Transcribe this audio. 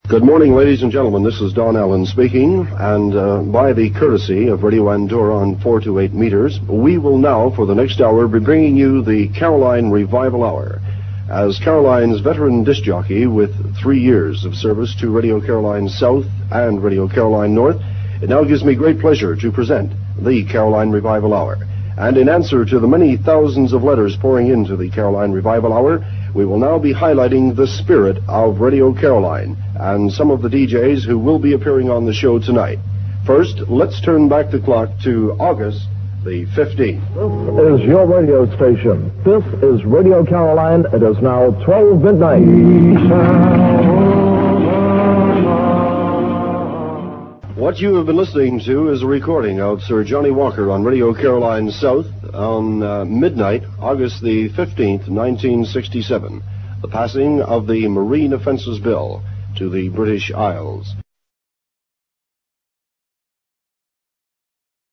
Good morning, ladies and gentlemen. This is Don Allen speaking, and by the courtesy of Radio Andorra on 428 meters, we will now, for the next hour, be bringing you the Caroline Revival Hour. As Caroline's veteran disc jockey with 3 years of service to Radio Caroline South and Radio Caroline North, it now gives me great pleasure to present the Caroline Revival Hour. And in answer to the many thousands of letters pouring into the Caroline Revival Hour, we will now be highlighting the spirit of Radio Caroline and some of the DJs who will be appearing on the show tonight. First, let's turn back the clock to August the 15th. This is your radio station. This is Radio Caroline. It is now 12 midnight. What you have been listening to is a recording of Sir Johnny Walker on Radio Caroline South on midnight, August the 15th, 1967, the passing of the Marine Offences Bill to the British Isles.